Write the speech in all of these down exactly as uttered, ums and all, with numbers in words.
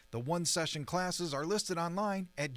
The one-session classes are listed online at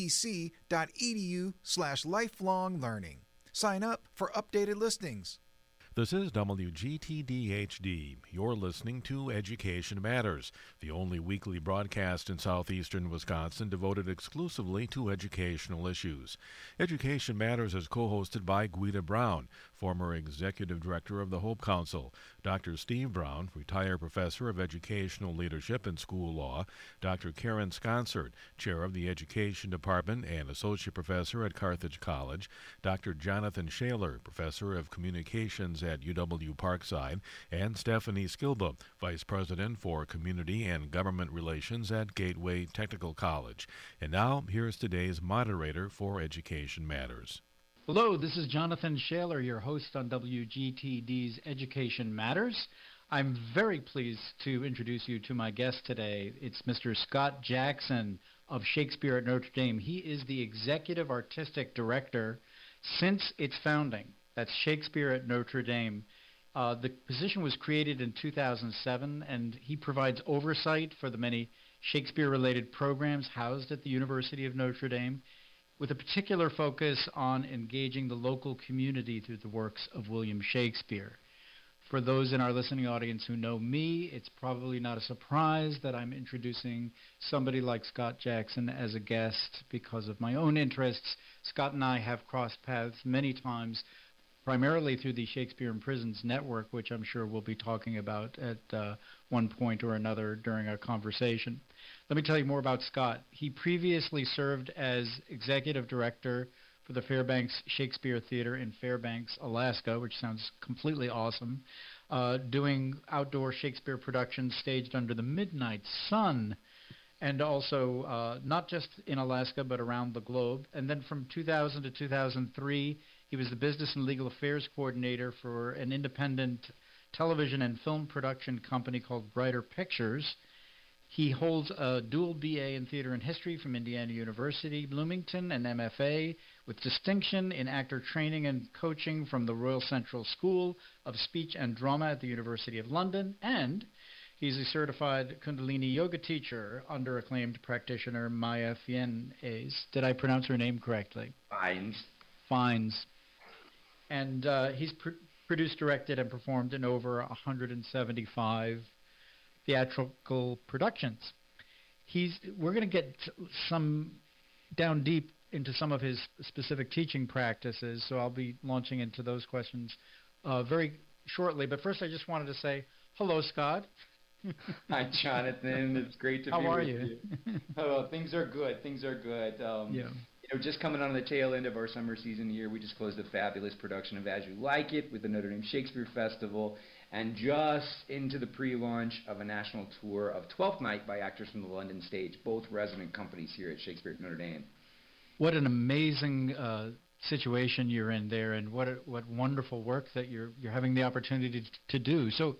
gtc.edu slash lifelong learning. Sign up for updated listings. This is W G T D H D. You're listening to Education Matters, the only weekly broadcast in southeastern Wisconsin devoted exclusively to educational issues. Education Matters is co-hosted by Guida Brown, former Executive Director of the Hope Council, Doctor Steve Brown, retired Professor of Educational Leadership and School Law, Doctor Karen Sconsert, Chair of the Education Department and Associate Professor at Carthage College, Doctor Jonathan Shaler, Professor of Communications at U W Parkside, and Stephanie Skilba, Vice President for Community and Government Relations at Gateway Technical College. And now, here's today's moderator for Education Matters. Hello, this is Jonathan Shaler, your host on W G T D's Education Matters. I'm very pleased to introduce you to my guest today. It's Mister Scott Jackson of Shakespeare at Notre Dame. He is the Executive Artistic Director since its founding. That's Shakespeare at Notre Dame. Uh, the position was created in two thousand seven, and he provides oversight for the many Shakespeare-related programs housed at the University of Notre Dame, with a particular focus on engaging the local community through the works of William Shakespeare. For those in our listening audience who know me, it's probably not a surprise that I'm introducing somebody like Scott Jackson as a guest because of my own interests. Scott and I have crossed paths many times, primarily through the Shakespeare in Prisons Network, which I'm sure we'll be talking about at uh, one point or another during our conversation. Let me tell you more about Scott. He previously served as Executive Director for the Fairbanks Shakespeare Theater in Fairbanks, Alaska, which sounds completely awesome, uh, doing outdoor Shakespeare productions staged under the midnight sun, and also uh, not just in Alaska but around the globe. And then from two thousand to two thousand three, he was the Business and Legal Affairs Coordinator for an independent television and film production company called Brighter Pictures. He holds a dual B A in Theater and History from Indiana University, Bloomington, and M F A, with distinction in actor training and coaching from the Royal Central School of Speech and Drama at the University of London, and he's a certified Kundalini yoga teacher under acclaimed practitioner Maya Fien-Ays. Did I pronounce her name correctly? Fines. Fines. And uh, he's pr- produced, directed, and performed in over one hundred seventy-five theatrical productions. He's. We're going to get some down deep into some of his specific teaching practices, so I'll be launching into those questions uh, very shortly. But first, I just wanted to say hello, Scott. Hi, Jonathan. It's great to How be are with you? you. Oh, things are good. Things are good. Um, yeah. You know, just coming on the tail end of our summer season here, we just closed a fabulous production of As You Like It with the Notre Dame Shakespeare Festival, and just into the pre-launch of a national tour of Twelfth Night by actors from the London stage, both resident companies here at Shakespeare at Notre Dame. What an amazing uh, situation you're in there, and what a, what wonderful work that you're you're having the opportunity to, to do. So,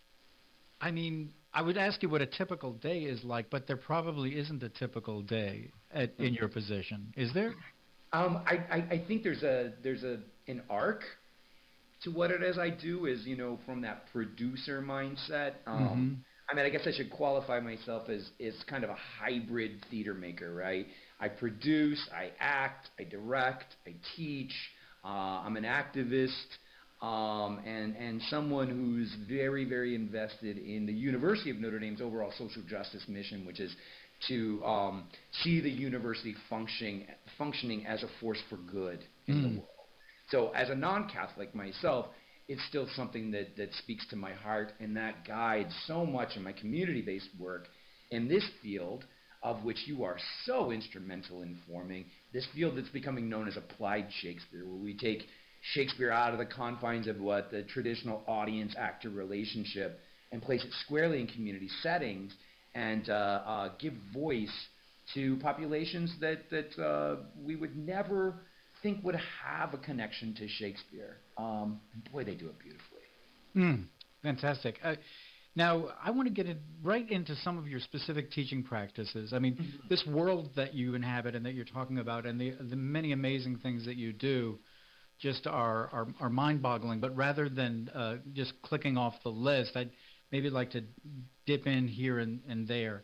I mean, I would ask you what a typical day is like, but there probably isn't a typical day at, in your position, is there? Um, I, I, I think there's a there's a an arc to what it is I do. Is you know from that producer mindset. Um, Mm-hmm. I mean, I guess I should qualify myself as as kind of a hybrid theater maker, right? I produce, I act, I direct, I teach. Uh, I'm an activist. Um, and, and someone who's very, very invested in the University of Notre Dame's overall social justice mission, which is to um, see the university functioning, functioning as a force for good in Mm. the world. So as a non-Catholic myself, it's still something that, that speaks to my heart, and that guides so much of my community-based work in this field, of which you are so instrumental in forming, this field that's becoming known as applied Shakespeare, where we take Shakespeare out of the confines of what the traditional audience-actor relationship and place it squarely in community settings and uh, uh, give voice to populations that, that uh, we would never think would have a connection to Shakespeare. Um, and boy, they do it beautifully. Mm, fantastic. Uh, now, I want to get in, right into some of your specific teaching practices. I mean, mm-hmm. this world that you inhabit and that you're talking about and the, the many amazing things that you do just are, are, are mind-boggling. But rather than uh, just clicking off the list, I'd maybe like to dip in here and, and there.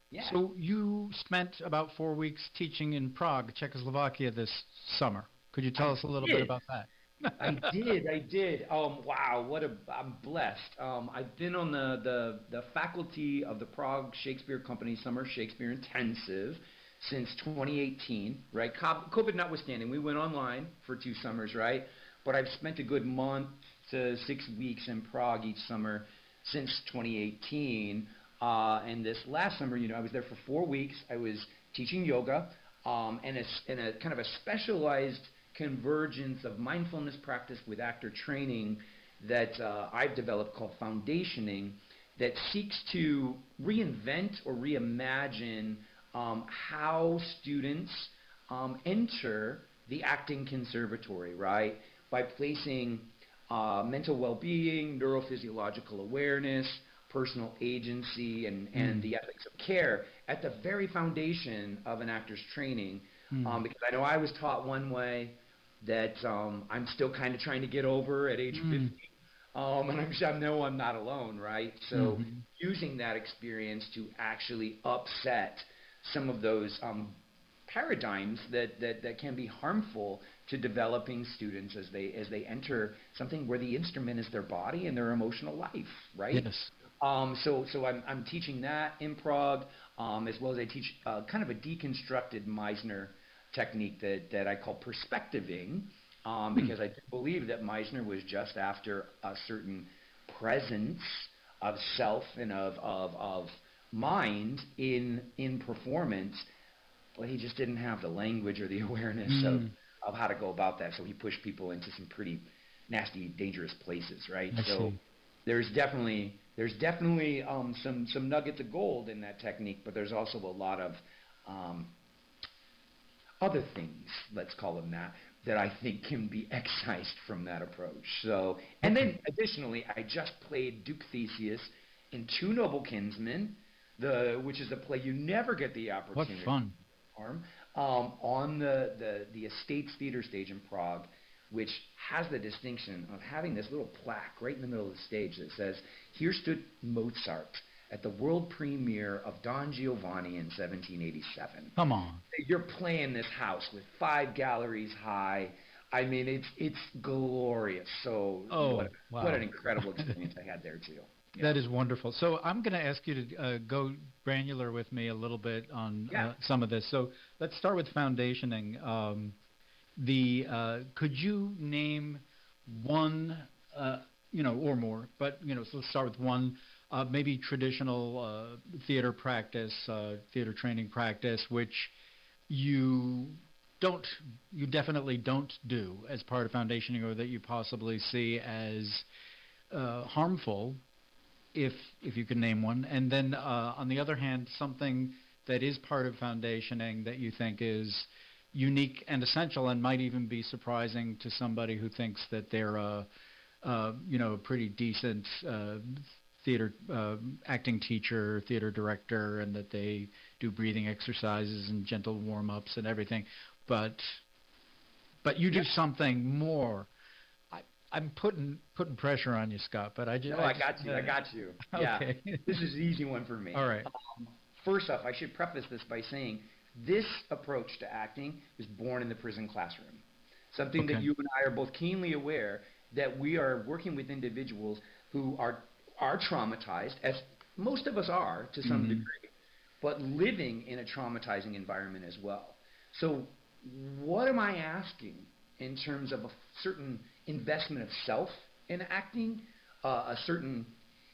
Yeah. So you spent about four weeks teaching in Prague, Czechoslovakia this summer. Could you tell I us a little did. bit about that? I did, I did. Um, wow, what a, I'm blessed. Um, I've been on the, the, the faculty of the Prague Shakespeare Company Summer Shakespeare Intensive since twenty eighteen, right? COVID notwithstanding, we went online for two summers, right? But I've spent a good month to six weeks in Prague each summer since twenty eighteen. Uh, and this last summer, you know, I was there for four weeks. I was teaching yoga um, and, a, and a kind of a specialized convergence of mindfulness practice with actor training that uh, I've developed called Foundationing, that seeks to reinvent or reimagine um, how students um, enter the acting conservatory, right? By placing uh, mental well-being, neurophysiological awareness, personal agency, and, and mm. the ethics of care at the very foundation of an actor's training. Mm. Um, because I know I was taught one way that um, I'm still kind of trying to get over at age mm. fifty. Um, and I'm, I know I'm not alone, right? So mm-hmm. using that experience to actually upset some of those um, paradigms that, that, that can be harmful to developing students as they as they enter something where the instrument is their body and their emotional life, right? Yes. Um, so so I'm, I'm teaching that in Prague, um, as well as I teach uh, kind of a deconstructed Meisner technique that, that I call perspectiving, um, because I believe that Meisner was just after a certain presence of self and of, of, of mind in in performance, but he just didn't have the language or the awareness mm. of, of how to go about that. So he pushed people into some pretty nasty, dangerous places, right? I so see. there's definitely there's definitely um, some some nuggets of gold in that technique, but there's also a lot of um, other things, let's call them that, that I think can be excised from that approach. So, and then additionally, I just played Duke Theseus in Two Noble Kinsmen, the which is a play you never get the opportunity. What fun! To perform, um, on the, the the Estates Theater stage in Prague, which has the distinction of having this little plaque right in the middle of the stage that says, "Here stood Mozart at the world premiere of Don Giovanni in seventeen eighty-seven. Come on. You're playing this house with five galleries high. I mean, it's it's glorious. So oh, what, wow. what an incredible experience I had there, too. Yeah. That is wonderful. So I'm going to ask you to uh, go granular with me a little bit on yeah. uh, some of this. So let's start with foundationing. Um, the uh, could you name one, uh, you know, or more, but, you know, so let's start with one, uh, maybe traditional uh, theater practice, uh, theater training practice, which you don't, you definitely don't do as part of foundationing, or that you possibly see as uh, harmful, if if you can name one. And then uh, on the other hand, something that is part of foundationing that you think is unique and essential, and might even be surprising to somebody who thinks that they're a, uh, you know, a pretty decent uh, theater uh, acting teacher, theater director, and that they do breathing exercises and gentle warm-ups and everything. But but you do yep. something more. I, I'm putting putting pressure on you, Scott. But I just no, I, I got you. Uh, I got you. Okay. Yeah, this is an easy one for me. All right. Um, first off, I should preface this by saying this approach to acting was born in the prison classroom. Something okay. that you and I are both keenly aware that we are working with individuals who are are traumatized, as most of us are to some mm-hmm. degree, but living in a traumatizing environment as well. So what am I asking in terms of a certain investment of self in acting, uh, a certain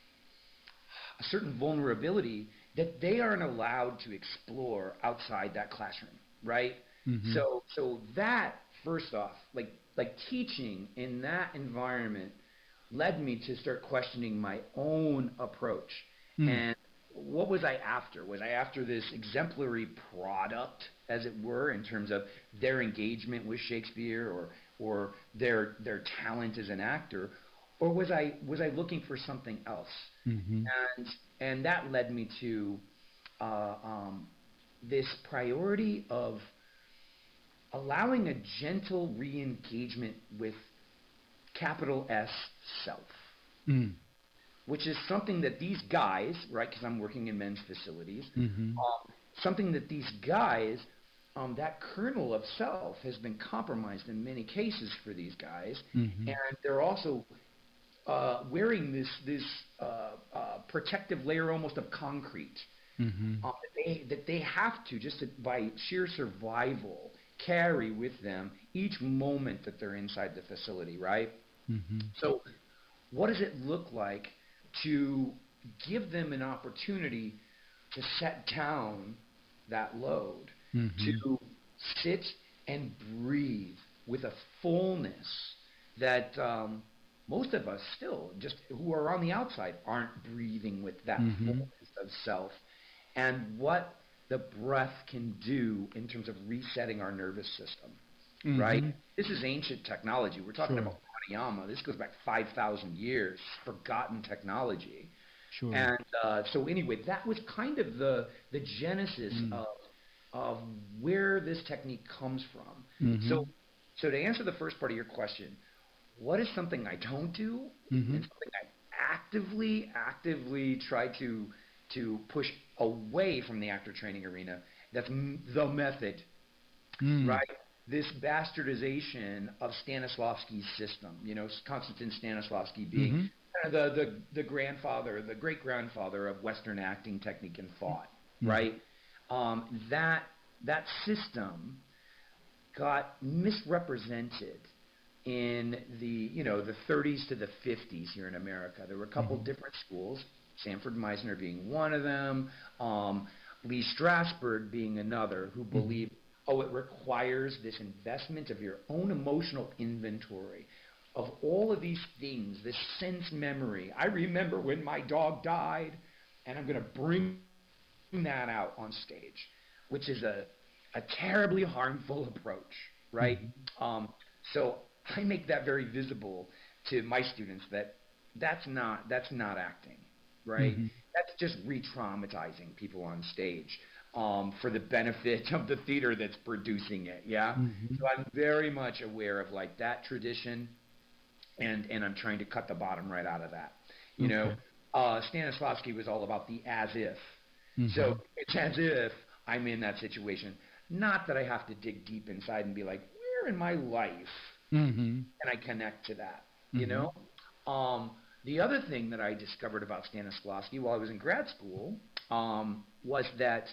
a certain vulnerability that they aren't allowed to explore outside that classroom, right? Mm-hmm. So so that, first off, like like teaching in that environment led me to start questioning my own approach. Mm. And what was I after? Was I after this exemplary product, as it were, in terms of their engagement with Shakespeare or or their their talent as an actor, or was I was I looking for something else? Mm-hmm. And and that led me to uh, um, this priority of allowing a gentle re-engagement with capital S self. Mm. which is something that these guys, right, because I'm working in men's facilities, Mm-hmm. um, something that these guys, um, that kernel of self has been compromised in many cases for these guys, Mm-hmm. and they're also uh, wearing this this uh, uh, protective layer almost of concrete Mm-hmm. uh, that, they, that they have to, just to, by sheer survival, carry with them each moment that they're inside the facility, right? Mm-hmm. So what does it look like to give them an opportunity to set down that load, Mm-hmm. to sit and breathe with a fullness that um, most of us still, just who are on the outside, aren't breathing with that Mm-hmm. fullness of self, and what the breath can do in terms of resetting our nervous system, Mm-hmm. right? This is ancient technology. We're talking Sure. about pranayama. This goes back five thousand years, forgotten technology. Sure. And uh, so anyway, that was kind of the, the genesis Mm. of, of where this technique comes from. Mm-hmm. So, so to answer the first part of your question, what is something I don't do Mm-hmm. and something I actively, actively try to to push away from the actor training arena? That's m- the method, Mm. right? This bastardization of Stanislavski's system, you know, Konstantin Stanislavski being Mhm. kind of the, the, the grandfather, the great-grandfather of Western acting technique and thought, Mhm. right? Um, that, that system got misrepresented in the, you know, the thirties to the fifties here in America. There were a couple Mhm. different schools, Sanford Meisner being one of them, um, Lee Strasberg being another, who believed, oh, it requires this investment of your own emotional inventory of all of these things, this sense memory. I remember when my dog died, and I'm going to bring that out on stage, which is a, a terribly harmful approach, right? Um, so I make that very visible to my students that that's not that's not acting, right? Mhm. That's just re-traumatizing people on stage um, for the benefit of the theater that's producing it, yeah? Mhm. So I'm very much aware of like that tradition, and, and I'm trying to cut the bottom right out of that. You know, Okay. uh, Stanislavski was all about the as if. Mhm. So it's as if I'm in that situation. Not that I have to dig deep inside and be like, where in my life Mhm. can I connect to that? You Mhm. know? Um, the other thing that I discovered about Stanislavski while I was in grad school um, was that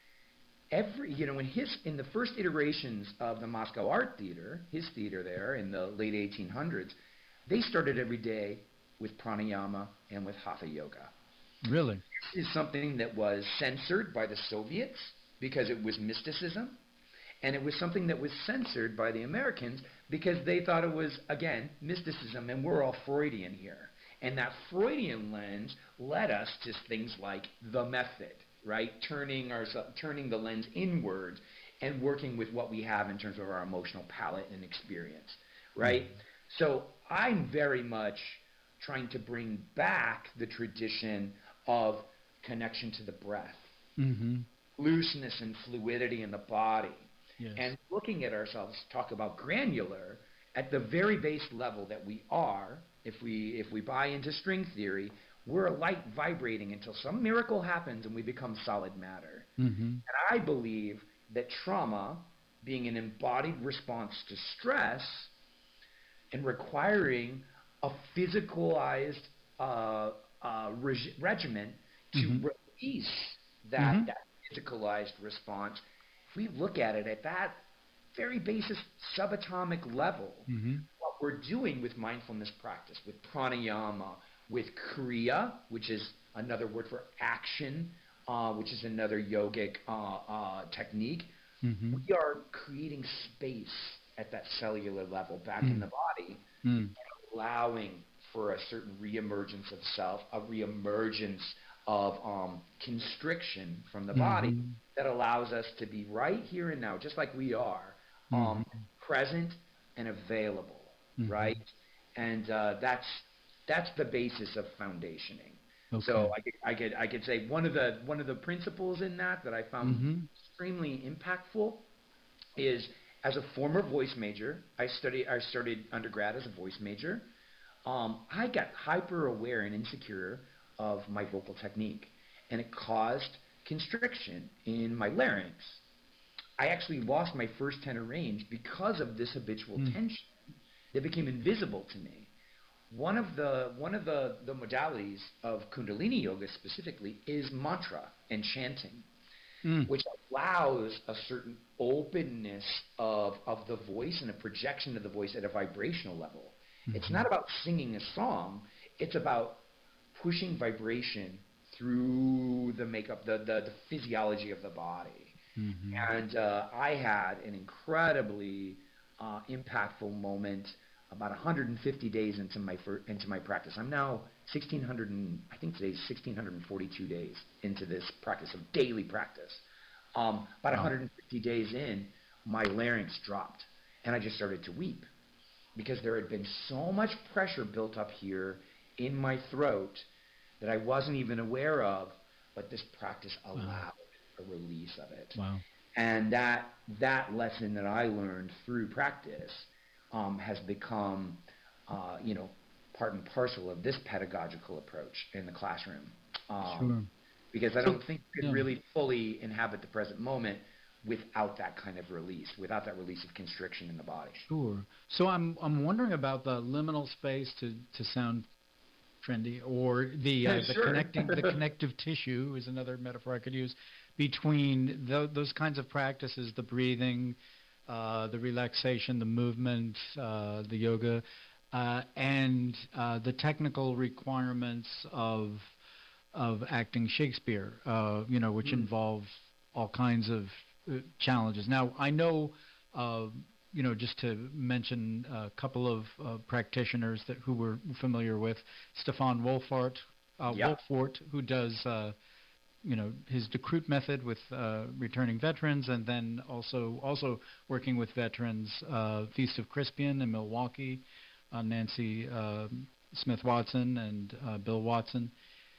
every, you know, in his, in the first iterations of the Moscow Art Theater, his theater there in the late eighteen hundreds, they started every day with pranayama and with hatha yoga. Really? This is something that was censored by the Soviets because it was mysticism, and it was something that was censored by the Americans because they thought it was, again, mysticism, and we're all Freudian here. And that Freudian lens led us to things like the method, right? Turning our, turning the lens inward and working with what we have in terms of our emotional palette and experience, right? Mm-hmm. So I'm very much trying to bring back the tradition of connection to the breath, Mm-hmm. looseness and fluidity in the body, Yes. and looking at ourselves, talk about granular, at the very base level that we are. If we if we buy into string theory, we're a light vibrating until some miracle happens and we become solid matter. Mm-hmm. And I believe that trauma, being an embodied response to stress and requiring a physicalized uh, uh, reg- regimen to Mhm. release that, Mhm. that physicalized response, if we look at it at that very basis subatomic level, Mm-hmm. what we're doing with mindfulness practice, with pranayama, with kriya, which is another word for action, uh, which is another yogic uh, uh, technique, Mm-hmm. we are creating space at that cellular level back Mm. in the body, Mm. allowing for a certain reemergence of self, a reemergence of um, constriction from the body Mhm. that allows us to be right here and now, just like we are, um, Mhm. present and available, Mhm. right? And uh, that's that's the basis of foundationing. Okay. So I could, I could I could say one of the one of the principles in that that I found Mhm. extremely impactful is, as a former voice major, I study I studied undergrad as a voice major. um, I got hyper aware and insecure of my vocal technique, and it caused constriction in my larynx. I actually lost my first tenor range because of this habitual mm. tension that became invisible to me. One of the one of the, the modalities of Kundalini Yoga specifically is mantra and chanting, mm. which allows a certain openness of of the voice and a projection of the voice at a vibrational level. Mm-hmm. It's not about singing a song. It's about pushing vibration through the makeup, the, the, the physiology of the body. Mm-hmm. And uh, I had an incredibly uh, impactful moment about one hundred fifty days into my fir- into my practice. I'm now sixteen hundred and I think today's sixteen forty-two days into this practice of daily practice. Um, about wow. one hundred fifty days in, my larynx dropped, and I just started to weep because there had been so much pressure built up here in my throat that I wasn't even aware of, but this practice allowed wow. a release of it. Wow. And that that lesson that I learned through practice um, has become, uh, you know, part and parcel of this pedagogical approach in the classroom. Um, sure. Because I so, don't think you can yeah. really fully inhabit the present moment without that kind of release, without that release of constriction in the body. Sure. So I'm I'm wondering about the liminal space to, to sound trendy, or the uh, yeah, the sure. connecting the connective tissue is another metaphor I could use between th- those kinds of practices, the breathing, uh, the relaxation, the movement, uh, the yoga, uh, and uh, the technical requirements of of acting Shakespeare, uh, you know, which mm. involve all kinds of uh, challenges. Now, I know, uh, you know, just to mention a couple of uh, practitioners that who we're familiar with, Stefan Wolfart, uh, yeah. Wolfort, who does, uh, you know, his Decrute method with uh, returning veterans, and then also also working with veterans, uh, Feast of Crispian in Milwaukee, uh, Nancy uh, Smith-Watson and uh, Bill Watson.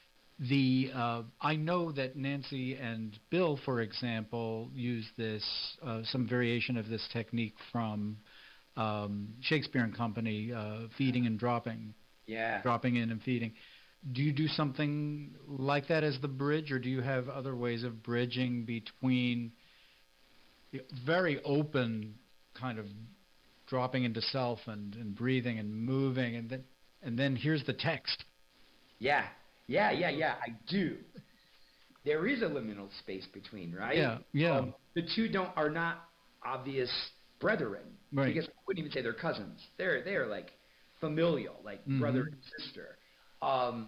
The uh, I know that Nancy and Bill, for example, use this uh, some variation of this technique from um, Shakespeare and Company, uh, feeding and dropping, yeah, dropping in and feeding. Do you do something like that as the bridge, or do you have other ways of bridging between the very open kind of dropping into self and, and breathing and moving, and then and then here's the text? Yeah. Yeah, yeah, yeah, I do. There is a liminal space between, right? Yeah, yeah. Um, the two don't are not obvious brethren. Right. Because I wouldn't even say they're cousins. They're they're like familial, like mm-hmm. brother and sister. Um,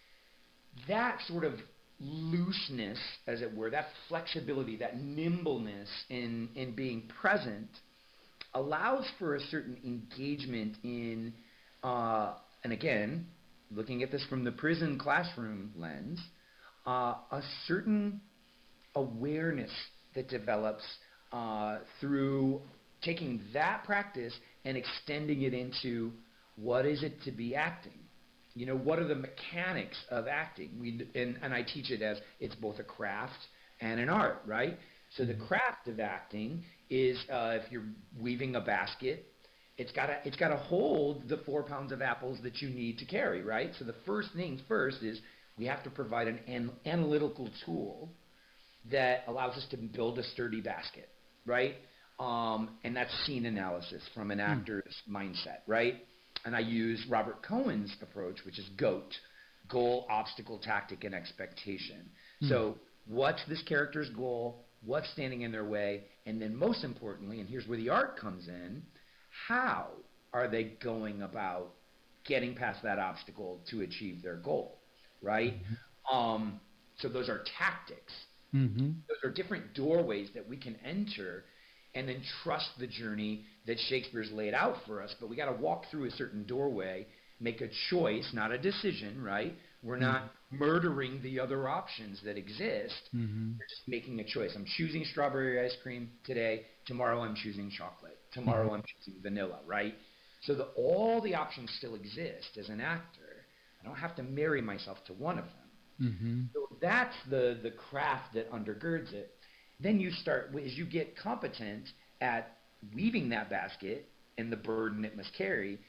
that sort of looseness, as it were, that flexibility, that nimbleness in, in being present allows for a certain engagement in, uh, and again, looking at this from the prison classroom lens, uh, a certain awareness that develops uh, through taking that practice and extending it into what is it to be acting? You know, what are the mechanics of acting? We, and, and I teach it as it's both a craft and an art, right? So the craft of acting is uh, if you're weaving a basket, It's got to it's got to hold the four pounds of apples that you need to carry, right? So the first things first is we have to provide an, an analytical tool that allows us to build a sturdy basket, right? Um, and that's scene analysis from an actor's mm. mindset, right? And I use Robert Cohen's approach, which is GOAT, goal, obstacle, tactic, and expectation. Mm. So what's this character's goal? What's standing in their way? And then most importantly, and here's where the art comes in, how are they going about getting past that obstacle to achieve their goal, right? Mm-hmm. Um, so those are tactics. Mm-hmm. Those are different doorways that we can enter and then trust the journey that Shakespeare's laid out for us. But we got to walk through a certain doorway, make a choice, not a decision, right? We're mm-hmm. not murdering the other options that exist. Mm-hmm. We're just making a choice. I'm choosing strawberry ice cream today. Tomorrow I'm choosing chocolate. Tomorrow mm-hmm. I'm choosing vanilla, right? So the, all the options still exist as an actor. I don't have to marry myself to one of them. Mm-hmm. So that's the, the craft that undergirds it. Then you start, as you get competent at weaving that basket and the burden it must carry,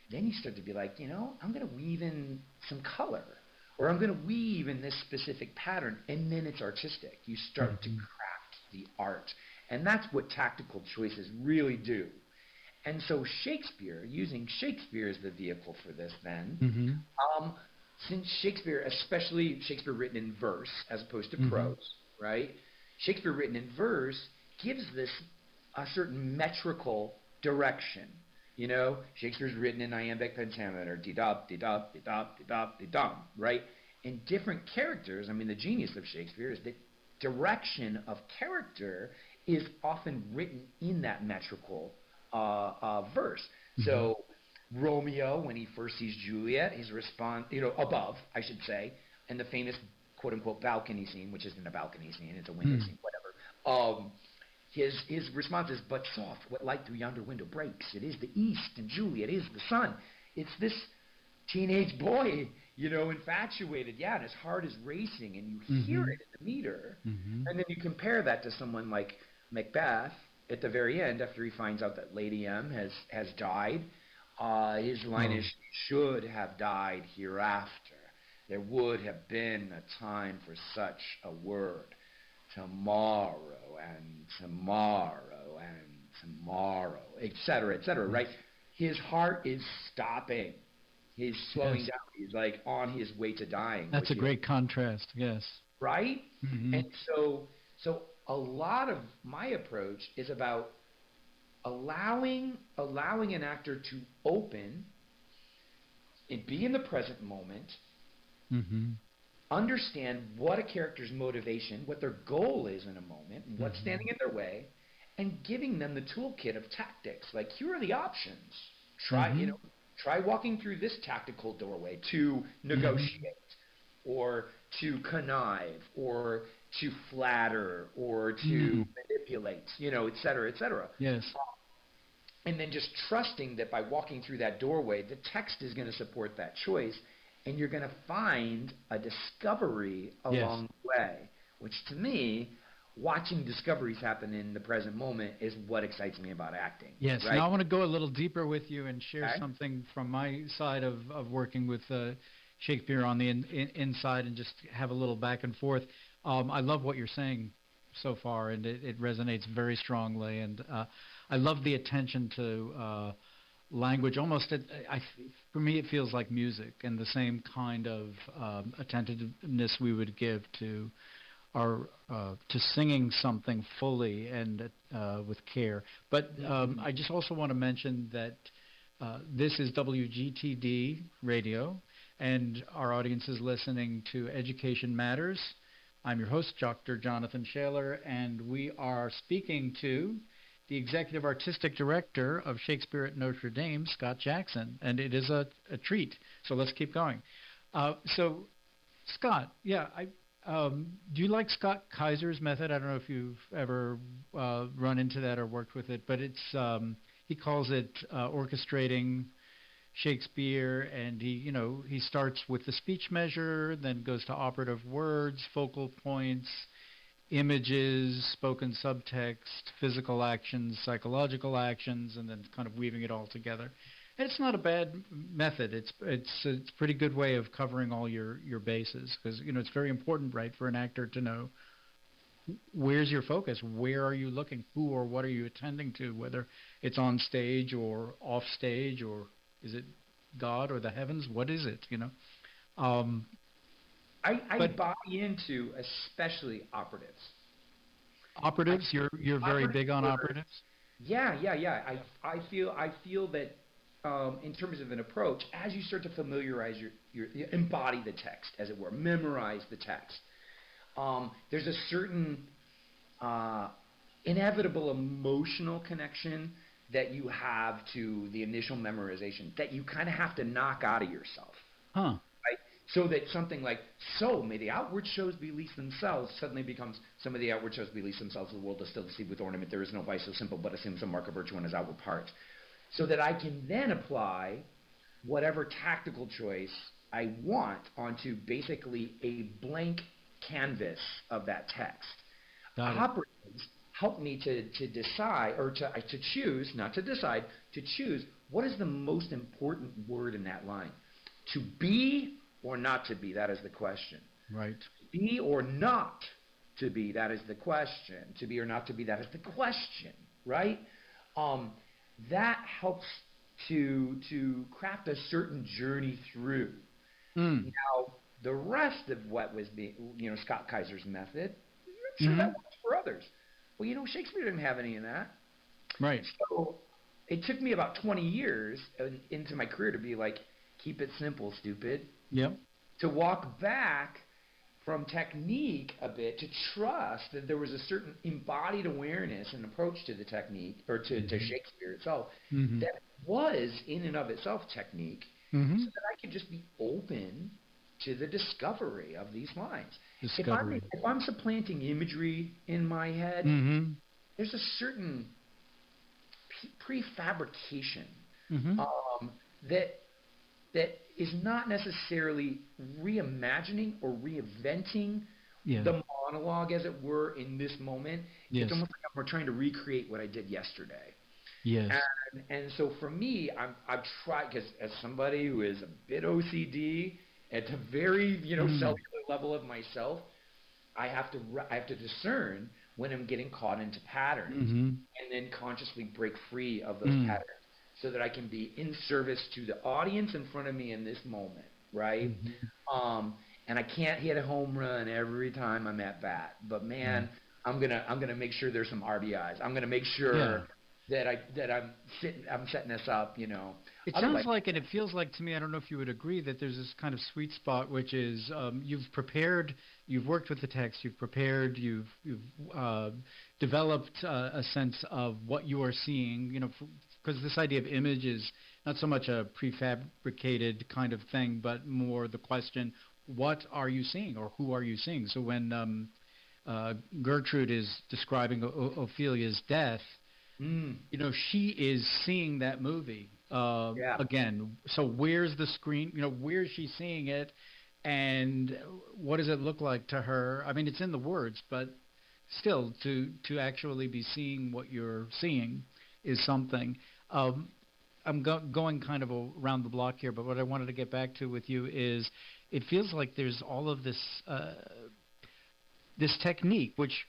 then you start to be like, you know, I'm going to weave in some color, or I'm going to weave in this specific pattern, and then it's artistic. You start mm-hmm. to craft the art. And that's what tactical choices really do. And so Shakespeare, using Shakespeare as the vehicle for this then, mm-hmm. um, since Shakespeare, especially Shakespeare written in verse as opposed to mm-hmm. prose, right? Shakespeare written in verse gives this a certain metrical direction. You know, Shakespeare's written in iambic pentameter, dee-dop, dee-dop, dee-dop, dee-dop, dee-dom, right? And different characters, I mean, the genius of Shakespeare is that direction of character is often written in that metrical uh, uh, verse. Mm-hmm. So Romeo, when he first sees Juliet, his response, you know, above, I should say, in the famous quote-unquote balcony scene, which isn't a balcony scene, it's a window mm. scene, whatever. Um, his his response is, but soft, what light through yonder window breaks? It is the east, and Juliet is the sun. It's this teenage boy, you know, infatuated, yeah, and his heart is racing, and you mm-hmm. hear it in the meter. Mm-hmm. And then you compare that to someone like Macbeth at the very end, after he finds out that Lady M has, has died. Uh, his line oh. is, should have died hereafter. There would have been a time for such a word. Tomorrow and tomorrow and tomorrow, et cetera, et cetera, right? His heart is stopping. He's slowing yes. down. He's like on his way to dying. That's a great is, contrast, yes. Right? Mm-hmm. And so, so a lot of my approach is about allowing allowing an actor to open and be in the present moment, mm-hmm. understand what a character's motivation, what their goal is in a moment, and what's mm-hmm. standing in their way, and giving them the toolkit of tactics. Like, here are the options. Try, mm-hmm. you know, try walking through this tactical doorway to negotiate, mm-hmm. or to connive, or to flatter, or to mm-hmm. manipulate, you know, et cetera, et cetera. Yes. Um, and then just trusting that by walking through that doorway, the text is going to support that choice, and you're going to find a discovery along yes. the way, which to me, watching discoveries happen in the present moment is what excites me about acting. Yes. Right? Now I want to go a little deeper with you and share okay. something from my side of, of working with uh, Shakespeare on the in, in, inside, and just have a little back and forth. Um, I love what you're saying so far, and it, it resonates very strongly. And uh, I love the attention to uh, language. Almost, it, I, for me, it feels like music, and the same kind of um, attentiveness we would give to our uh, to singing something fully and uh, with care. But um, I just also want to mention that uh, this is W G T D Radio, and our audience is listening to Education Matters. I'm your host, Doctor Jonathan Shaler, and we are speaking to the Executive Artistic Director of Shakespeare at Notre Dame, Scott Jackson, and it is a, a treat. So let's keep going. Uh, so, Scott, yeah, I, um, do you like Scott Kaiser's method? I don't know if you've ever uh, run into that or worked with it, but it's um, he calls it uh, orchestrating Shakespeare, and he, you know, he starts with the speech measure, then goes to operative words, focal points, images, spoken subtext, physical actions, psychological actions, and then kind of weaving it all together. And it's not a bad method. It's it's it's a pretty good way of covering all your, your bases, because, you know, it's very important, right, for an actor to know where's your focus, where are you looking, who or what are you attending to, whether it's on stage or off stage, or is it God or the heavens? What is it, you know? Um, I, I but, buy into especially operatives. Operatives? I, you're you're very big on operatives? Yeah, yeah, yeah. I I feel I feel that um, in terms of an approach, as you start to familiarize your, your embody the text, as it were, memorize the text, um, there's a certain uh, inevitable emotional connection that you have to the initial memorization that you kind of have to knock out of yourself. Huh. Right? So that something like, so may the outward shows release themselves, suddenly becomes, some of the outward shows release themselves, the world is still deceived with ornament, there is no vice so simple, but assumes some mark of virtue on his outward parts. So that I can then apply whatever tactical choice I want onto basically a blank canvas of that text. Operatives help me to, to decide, or to, to choose, not to decide, to choose what is the most important word in that line? To be or not to be, that is the question. Right. Be or not to be, that is the question. To be or not to be, that is the question, right? Um, that helps to to craft a certain journey through. Mm. Now, the rest of what was being, you know, Scott Kaiser's method, I'm sure Mhm. that works for others. Well, you know, Shakespeare didn't have any of that. Right. So it took me about twenty years in, into my career to be like, keep it simple, stupid. Yep. To walk back from technique a bit, to trust that there was a certain embodied awareness and approach to the technique, or to, Mm-hmm. to Shakespeare itself, Mm-hmm. that was in and of itself technique, Mm-hmm. so that I could just be open to the discovery of these lines. Discovery. If I'm, if I'm supplanting imagery in my head, Mm-hmm. there's a certain pre- prefabrication Mm-hmm. um, that that is not necessarily reimagining or reinventing Yeah. the monologue, as it were, in this moment. Yes. It's almost like we're trying to recreate what I did yesterday. Yes. And, and so for me, I'm, I've tried, because as somebody who is a bit O C D, at the very, you know, Mm. cellular level of myself, I have to re- I have to discern when I'm getting caught into patterns, Mm-hmm. and then consciously break free of those Mm. patterns, so that I can be in service to the audience in front of me in this moment, right? Mm-hmm. Um, and I can't hit a home run every time I'm at bat, but man, I'm gonna I'm gonna make sure there's some R B Is. I'm gonna make sure Yeah. that I that I'm sitting I'm setting this up, you know. It Otherwise- sounds like, and it feels like to me, I don't know if you would agree, that there's this kind of sweet spot, which is um, you've prepared, you've worked with the text, you've prepared, you've you've uh, developed uh, a sense of what you are seeing, you know, because this idea of image is not so much a prefabricated kind of thing, but more the question, what are you seeing, or who are you seeing? So when um, uh, Gertrude is describing o- Ophelia's death, Mm. you know, she is seeing that movie uh, Yeah. again. So where's the screen? You know, where's she seeing it, and what does it look like to her? I mean, it's in the words, but still, to to actually be seeing what you're seeing is something. Um, I'm go- going kind of around the block here, but what I wanted to get back to with you is, it feels like there's all of this uh, this technique, which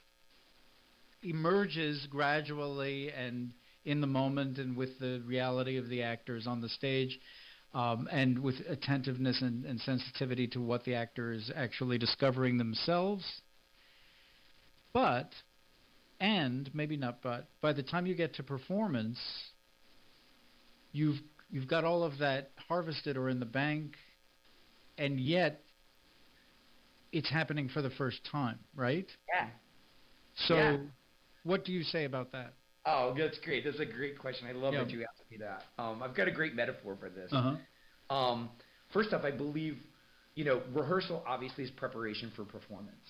emerges gradually and in the moment and with the reality of the actors on the stage, um, and with attentiveness and, and sensitivity to what the actor is actually discovering themselves. But, and maybe not but, by the time you get to performance, you've you've got all of that harvested or in the bank, and yet it's happening for the first time, right? Yeah. So, Yeah. what do you say about that? Oh, that's great. That's a great question. I love Yeah. that you asked me that. Um, I've got a great metaphor for this. Uh-huh. Um, first off, I believe, you know, rehearsal obviously is preparation for performance.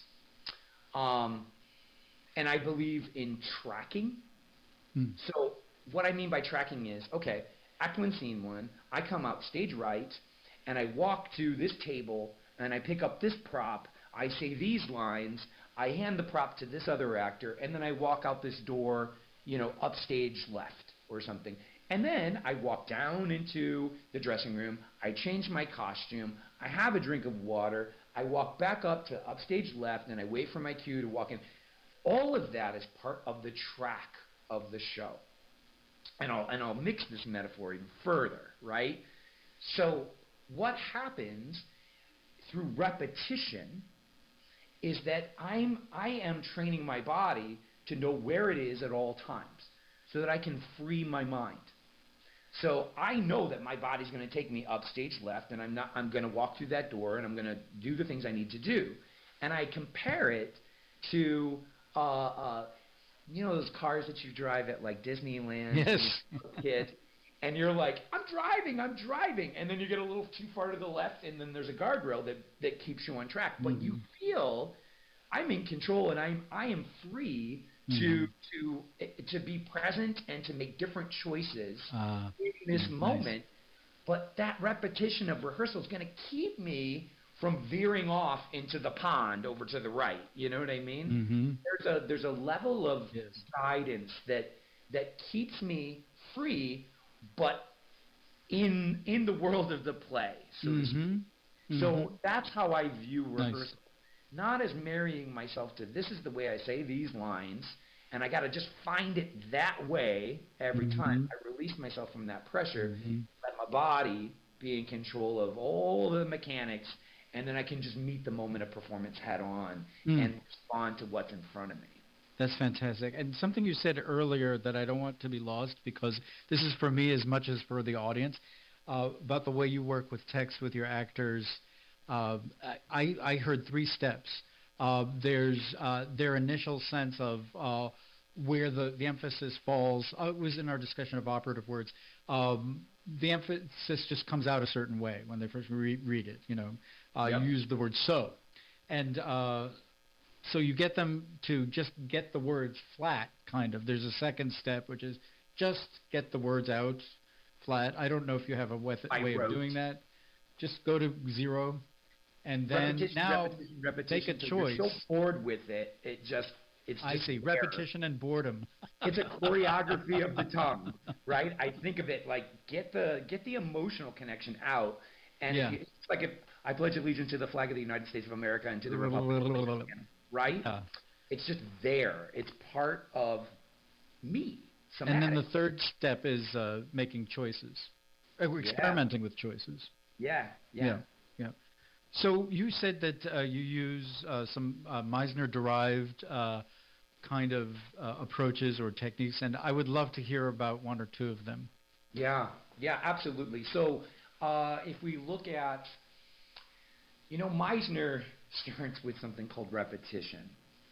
Um, and I believe in tracking. Hmm. So what I mean by tracking is, okay, act one, scene one, I come out stage right, and I walk to this table, and I pick up this prop, I say these lines, I hand the prop to this other actor, and then I walk out this door, you know, upstage left or something. And then I walk down into the dressing room, I change my costume, I have a drink of water, I walk back up to upstage left, and I wait for my cue to walk in. All of that is part of the track of the show. And I'll, and I'll mix this metaphor even further, right? So what happens through repetition is that I'm, I am training my body to know where it is at all times so that I can free my mind. So I know that my body's going to take me upstage left, and I'm not. I'm going to walk through that door, and I'm going to do the things I need to do. And I compare it to, uh, uh, you know, those cars that you drive at like Disneyland. Yes. When you're a kid, and you're like, I'm driving, I'm driving, and then you get a little too far to the left, and then there's a guardrail that, that keeps you on track. But Mm-hmm. you feel I'm in control, and I'm I am free to Mm-hmm. to to be present and to make different choices Uh, in this nice. moment. But that repetition of rehearsal is going to keep me from veering off into the pond over to the right. You know what I mean? mm-hmm. There's a there's a level of Yes. guidance that that keeps me free, but in in the world of the play. So, to speak. Mm-hmm. so Mm-hmm. that's how I view rehearsal. Nice. Not as marrying myself to this is the way I say these lines, and I got to just find it that way every Mhm. time. I release myself from that pressure, Mhm. let my body be in control of all the mechanics, and then I can just meet the moment of performance head on Mm. and respond to what's in front of me. That's fantastic. And something you said earlier that I don't want to be lost, because this is for me as much as for the audience, uh, about the way you work with text with your actors. Uh, I, I heard three steps. Uh, there's uh, their initial sense of uh, where the, the emphasis falls. Uh, it was in our discussion of operative words. Um, the emphasis just comes out a certain way when they first re- read it. You know, uh, Yep. you use the word so. And uh, so you get them to just get the words flat, kind of. There's a second step, which is just get the words out flat. I don't know if you have a way, I way of wrote. doing that. Just go to zero, and then repetition, now repetition, repetition. take a So you're choice. so bored with it, it just it's I just see. there. Repetition and boredom. It's a choreography of the tongue, right? I think of it like get the get the emotional connection out, and Yeah. if you, it's like if I pledge allegiance to the flag of the United States of America and to the republic, right? Yeah. It's just there. It's part of me. And then the somatic. third step is uh, making choices. Uh, we're Yeah. experimenting with choices. yeah, yeah, Yeah. Yeah. So you said that uh, you use uh, some uh, Meisner-derived uh, kind of uh, approaches or techniques, and I would love to hear about one or two of them. yeah, yeah, absolutely. So uh, if we look at, you know, Meisner starts with something called repetition,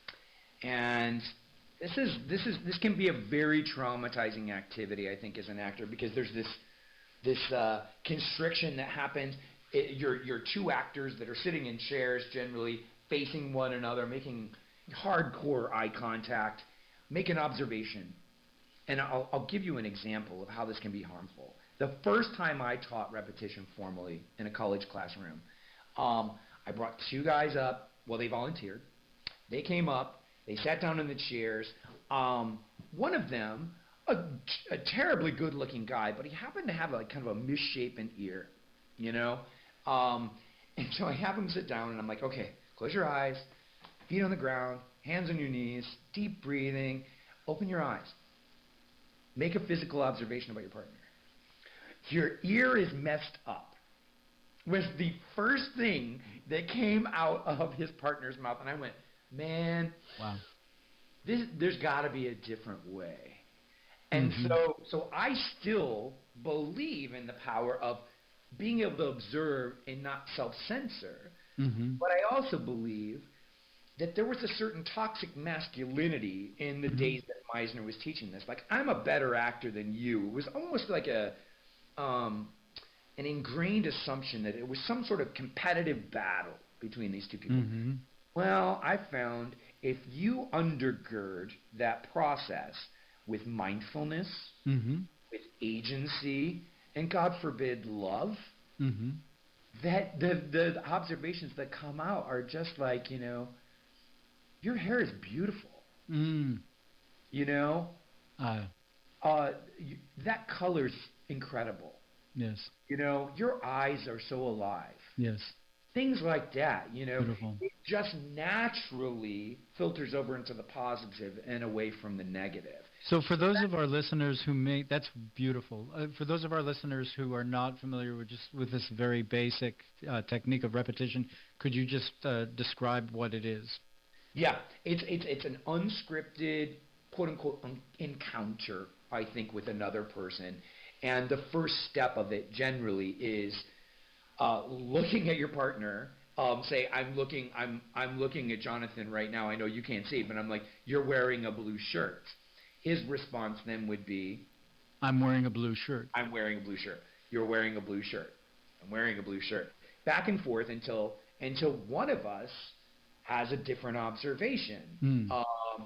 and this is this is this can be a very traumatizing activity, I think, as an actor, because there's this this uh, constriction that happens. It, you're you're two actors that are sitting in chairs, generally facing one another, making hardcore eye contact, make an observation, and I'll I'll give you an example of how this can be harmful. The first time I taught repetition formally in a college classroom, um, I brought two guys up. Well, they volunteered. They came up. They sat down in the chairs. Um, one of them, a, a terribly good-looking guy, but he happened to have a kind of a misshapen ear, you know. Um, and so I have him sit down, and I'm like, okay, close your eyes, feet on the ground, hands on your knees, deep breathing, open your eyes. Make a physical observation about your partner. Your ear is messed up, was the first thing that came out of his partner's mouth. And I went, man, Wow. this, there's got to be a different way. And Mhm. so, so I still believe in the power of being able to observe and not self-censor. Mm-hmm. But I also believe that there was a certain toxic masculinity in the Mhm. days that Meisner was teaching this. Like, I'm a better actor than you. It was almost like a um, an ingrained assumption that it was some sort of competitive battle between these two people. Mm-hmm. Well, I found if you undergird that process with mindfulness, Mm-hmm. with agency, and God forbid, love, Mm-hmm. that the the observations that come out are just like, you know, your hair is beautiful. Mm. You know, Uh, uh, you, that color's incredible. yes. You know, your eyes are so alive. Yes. Things like that, you know, Beautiful. it just naturally filters over into the positive and away from the negative. So for those of our listeners who may, that's beautiful. Uh, for those of our listeners who are not familiar with just with this very basic uh, technique of repetition, could you just uh, describe what it is? Yeah, it's it's it's an unscripted, quote unquote, un- encounter, I think, with another person, and the first step of it generally is uh, looking at your partner. Um, say, I'm looking, I'm I'm looking at Jonathan right now. I know you can't see it, but I'm like, you're wearing a blue shirt. His response then would be, I'm wearing a blue shirt. I'm wearing a blue shirt. You're wearing a blue shirt. I'm wearing a blue shirt. Back and forth until until one of us has a different observation. Hmm. Um,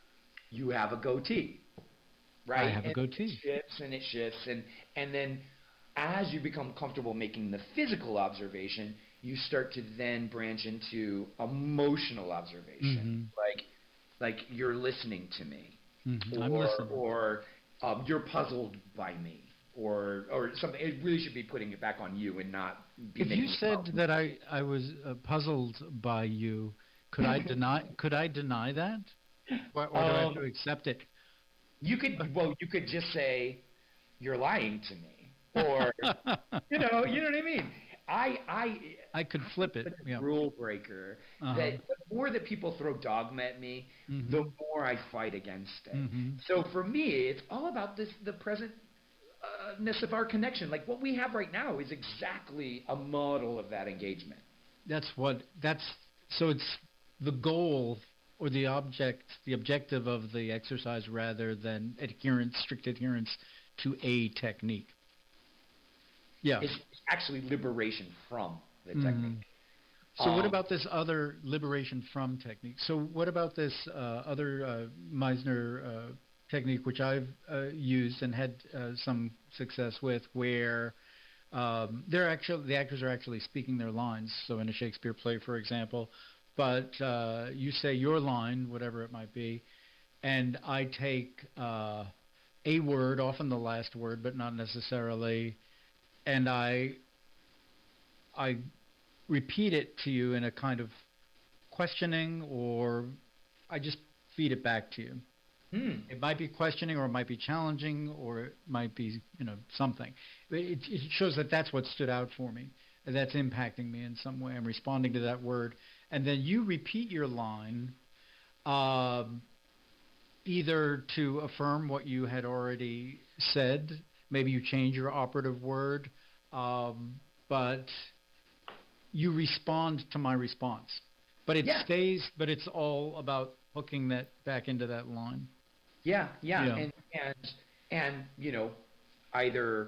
you have a goatee, right? I have a and goatee. It shifts and it shifts, and and then as you become comfortable making the physical observation, you start to then branch into emotional observation, Mhm. like like you're listening to me, Mhm. or I'm listening. or um, you're puzzled by me, or or something. It really should be putting it back on you and not be If making you it said up. that I, I was uh, puzzled by you, could I deny could I deny that? Or, or do I have to Um, accept it? You could, well, you could just say, "You're lying to me," or you know, you know what I mean. I, I, I could flip it. I'm a Yeah. rule breaker. Uh-huh. That the more that people throw dogma at me, Mhm. the more I fight against it. Mhm. So for me, it's all about this, the presentness of our connection. Like what we have right now is exactly a model of that engagement. That's what that's so it's the goal or the object the objective of the exercise rather than adherence strict adherence to a technique. Yeah. It's actually liberation from the Mhm. technique. So what Um, about this other liberation from technique? So what about this uh, other uh, Meisner uh, technique, which I've uh, used and had uh, some success with, where um, they're actually the actors are actually speaking their lines. So in a Shakespeare play, for example, but uh, you say your line, whatever it might be, and I take uh, a word, often the last word, but not necessarily, and I I repeat it to you in a kind of questioning, or I just feed it back to you. hmm. It might be questioning, or it might be challenging, or it might be, you know, something. But It, it shows that that's what stood out for me. and That's impacting me in some way. I'm responding to that word, and then you repeat your line, um, either to affirm what you had already said. Maybe you change your operative word, um, but you respond to my response. But it Yeah. stays. But it's all about hooking that back into that line. Yeah, yeah, Yeah. and and and you know, either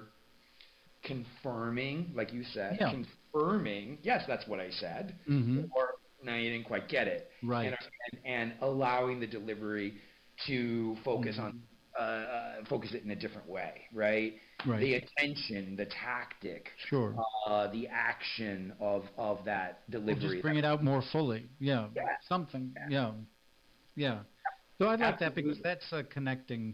confirming, like you said, Yeah. confirming, yes, that's what I said, Mm-hmm. or no, you didn't quite get it, Right. and and, and allowing the delivery to focus Mhm. on uh, uh, focus it in a different way, right? Right. The attention, the tactic, Sure. uh, the action of of that We'll delivery. just bring it out more fully. Yeah. Yeah. Something. Yeah. Yeah. Yeah. So I like that because Absolutely. that's uh, connecting.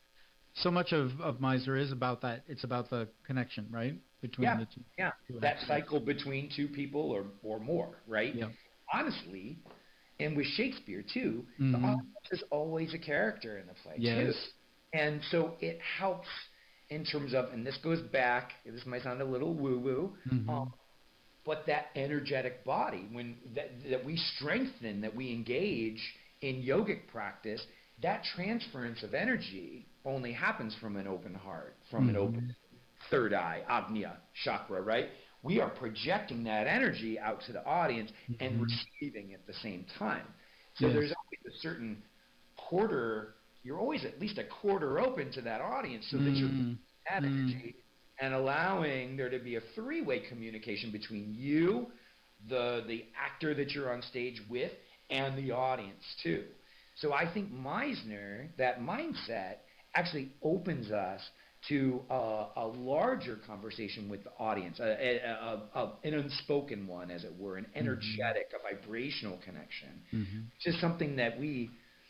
So much of, of Miser is about that. It's about the connection, right? Between Yeah, the two. yeah. two That actors. cycle between two people or, or more, right? Yeah. Honestly, and with Shakespeare too, the Mhm. audience is always a character in the play Yes. too. And so it helps in terms of, and this goes back, this might sound a little woo-woo, Mhm. um, but that energetic body, when that, that we strengthen, that we engage in yogic practice, that transference of energy only happens from an open heart, from an Mhm. open third eye, Agnya chakra, right? We are projecting that energy out to the audience and Mhm. receiving at the same time. So Yes. there's always a certain quarter, you're always at least a quarter open to that audience so that you're Mm. that Mm. energy and allowing there to be a three-way communication between you, the the actor that you're on stage with, and the audience too. So I think Meisner, that mindset, actually opens us to a, a larger conversation with the audience, a, a, a, a, an unspoken one, as it were, an energetic, a vibrational connection, Mhm. just something that we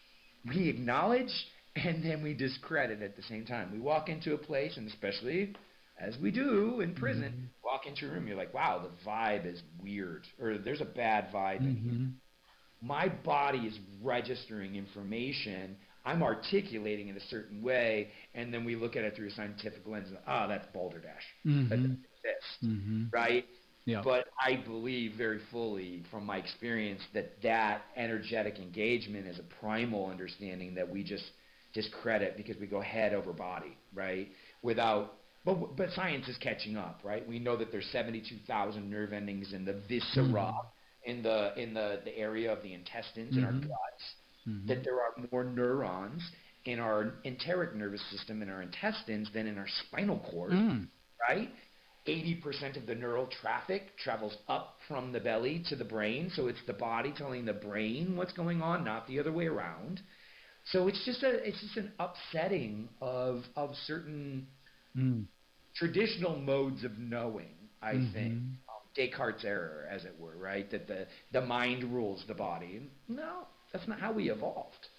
we acknowledge and then we discredit at the same time. We walk into a place, and especially as we do in prison, Mhm. walk into a room, you're like, wow, the vibe is weird, or there's a bad vibe in here. Mhm. My body is registering information. I'm articulating it a certain way, and then we look at it through a scientific lens. And, ah, that's balderdash. That Mhm. doesn't exist, Mhm. right? Yeah. But I believe very fully from my experience that that energetic engagement is a primal understanding that we just discredit because we go head over body, right? Without, but, but science is catching up, right? We know that there's seventy-two thousand nerve endings in the viscera, Mhm. in the in the, the area of the intestines in our Mhm. guts, Mhm. that there are more neurons in our enteric nervous system in our intestines than in our spinal cord, Mm. right? eighty percent of the neural traffic travels up from the belly to the brain, so it's the body telling the brain what's going on, not the other way around. So it's just a it's just an upsetting of of certain Mm. traditional modes of knowing, I Mhm. think. Um, Descartes' error, as it were, right? That the, the mind rules the body. No, that's not how we evolved.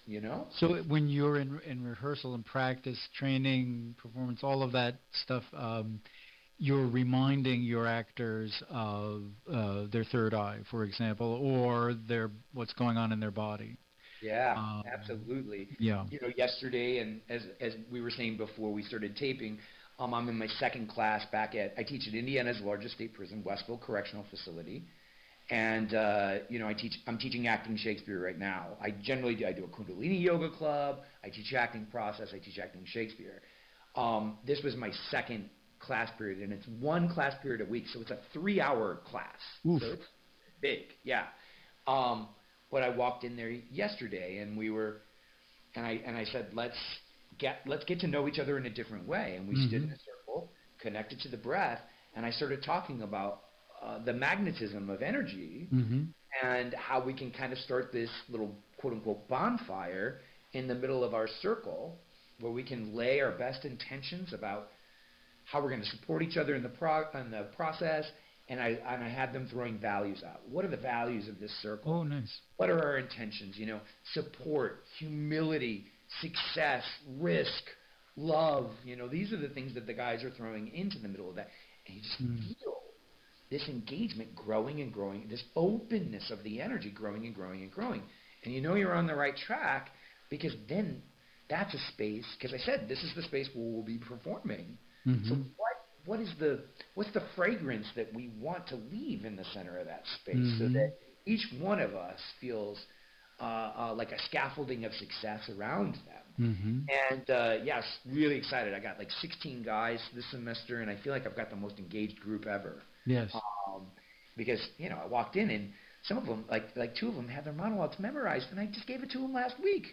you know? So when you're in in rehearsal and practice, training, performance, all of that stuff, um, you're reminding your actors of uh, their third eye, for example, or their what's going on in their body. Yeah, Um, absolutely. yeah. You know, yesterday, and as as we were saying before we started taping, um, I'm in my second class back at, I teach at Indiana's largest state prison, Westville Correctional Facility. And, uh, you know, I teach, I'm teaching acting Shakespeare right now. I generally do, I do a Kundalini yoga club. I teach acting process. I teach acting Shakespeare. Um, this was my second class period, and it's one class period a week, so it's a three-hour class. Oof. So it's big, yeah. Um, but I walked in there yesterday, and we were, and I and I said, let's get let's get to know each other in a different way. And we Mm-hmm. stood in a circle, connected to the breath, and I started talking about uh, the magnetism of energy Mm-hmm. and how we can kind of start this little quote-unquote bonfire in the middle of our circle where we can lay our best intentions about how we're going to support each other in the pro- in the process. And I and I had them throwing values out. What are the values of this circle? Oh, nice. What are our intentions? You know, support, humility, success, risk, love. You know, these are the things that the guys are throwing into the middle of that. And you just Mm. feel this engagement growing and growing, this openness of the energy growing and growing and growing. And you know you're on the right track because then that's a space, because I said this is the space where we'll be performing. Mm-hmm. So what what is the what's the fragrance that we want to leave in the center of that space Mm-hmm. so that each one of us feels uh, uh, like a scaffolding of success around them? Mm-hmm. And uh, yes, really excited. I got like sixteen guys this semester, and I feel like I've got the most engaged group ever. Yes. Um, because you know I walked in and some of them, like like two of them, had their monologues memorized, and I just gave it to them last week.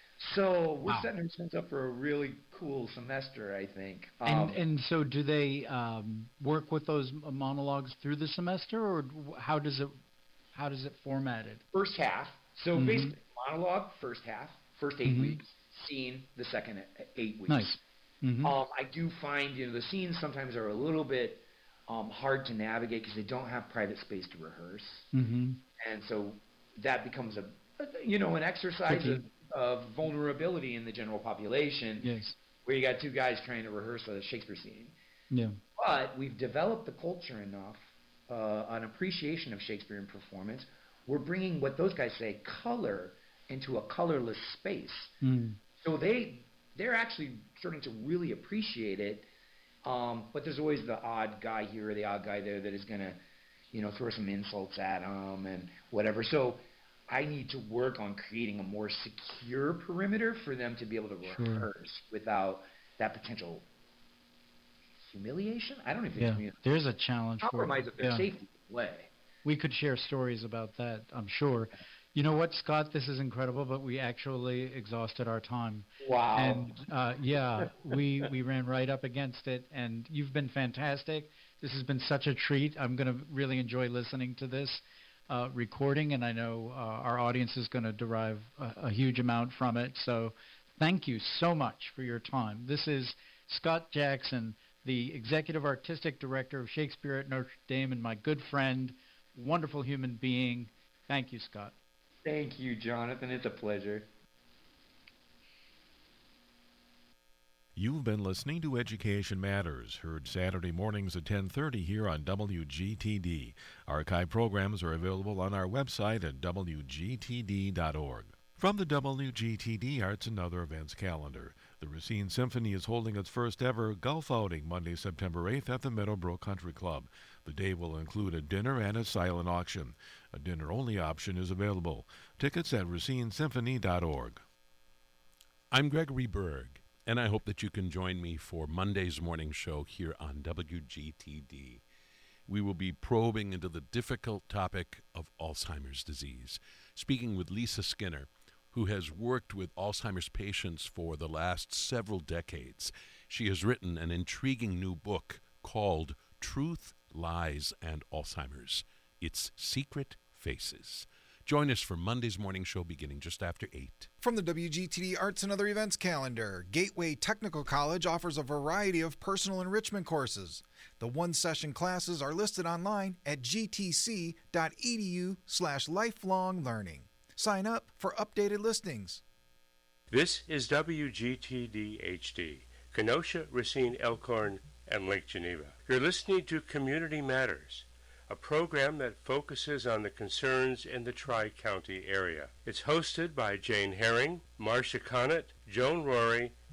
So we're Wow. setting ourselves up for a really cool semester, I think. Um, And and so do they um, work with those m- monologues through the semester, or d- how does it how does it formatted? first half. So Mhm. basically, monologue first half, first eight Mhm. weeks. Scene the second e- eight weeks. Nice. Mm-hmm. Um, I do find you know the scenes sometimes are a little bit um, hard to navigate because they don't have private space to rehearse, mm-hmm. and so that becomes a you know an exercise Tricky. of, of vulnerability in the general population, Yes. where you got two guys trying to rehearse a Shakespeare scene. Yeah. But we've developed the culture enough, uh, an appreciation of Shakespearean performance. We're bringing what those guys say color into a colorless space. Mm. So they they're actually starting to really appreciate it. Um, but there's always the odd guy here or the odd guy there that is going to, you know, throw some insults at them and whatever. So I need to work on creating a more secure perimeter for them to be able to Sure. rehearse without that potential humiliation. I don't even Yeah. think There's a challenge for compromise of their yeah. safety way. We could share stories about that, I'm sure. You know what, Scott? This is incredible, but we actually exhausted our time. Wow. And uh, yeah, we we ran right up against it, and you've been fantastic. This has been such a treat. I'm going to really enjoy listening to this uh, recording, and I know uh, our audience is going to derive a, a huge amount from it. So thank you so much for your time. This is Scott Jackson, the Executive Artistic Director of Shakespeare at Notre Dame, and my good friend, wonderful human being. Thank you, Scott. Thank you, Jonathan. It's a pleasure. You've been listening to Education Matters, heard Saturday mornings at ten thirty here on W G T D. Archive programs are available on our website at w g t d dot org. From the W G T D Arts and Other Events calendar, the Racine Symphony is holding its first ever golf outing Monday, September eighth at the Meadowbrook Country Club. The day will include a dinner and a silent auction. A dinner-only option is available. Tickets at racine symphony dot org. I'm Gregory Berg, and I hope that you can join me for Monday's morning show here on W G T D. We will be probing into the difficult topic of Alzheimer's disease, speaking with Lisa Skinner, who has worked with Alzheimer's patients for the last several decades. She has written an intriguing new book called Truth, Lies, and Alzheimer's: Its Secret Faces. Join us for Monday's morning show beginning just after eight. From the W G T D Arts and Other Events calendar, Gateway Technical College offers a variety of personal enrichment courses. The one-session classes are listed online at g t c dot e d u slash lifelong learning. Sign up for updated listings. This is W G T D H D, Kenosha, Racine, Elkhorn, and Lake Geneva. You're listening to Community Matters, a program that focuses on the concerns in the Tri-County area. It's hosted by Jane Herring, Marcia Connett, Joan Rory,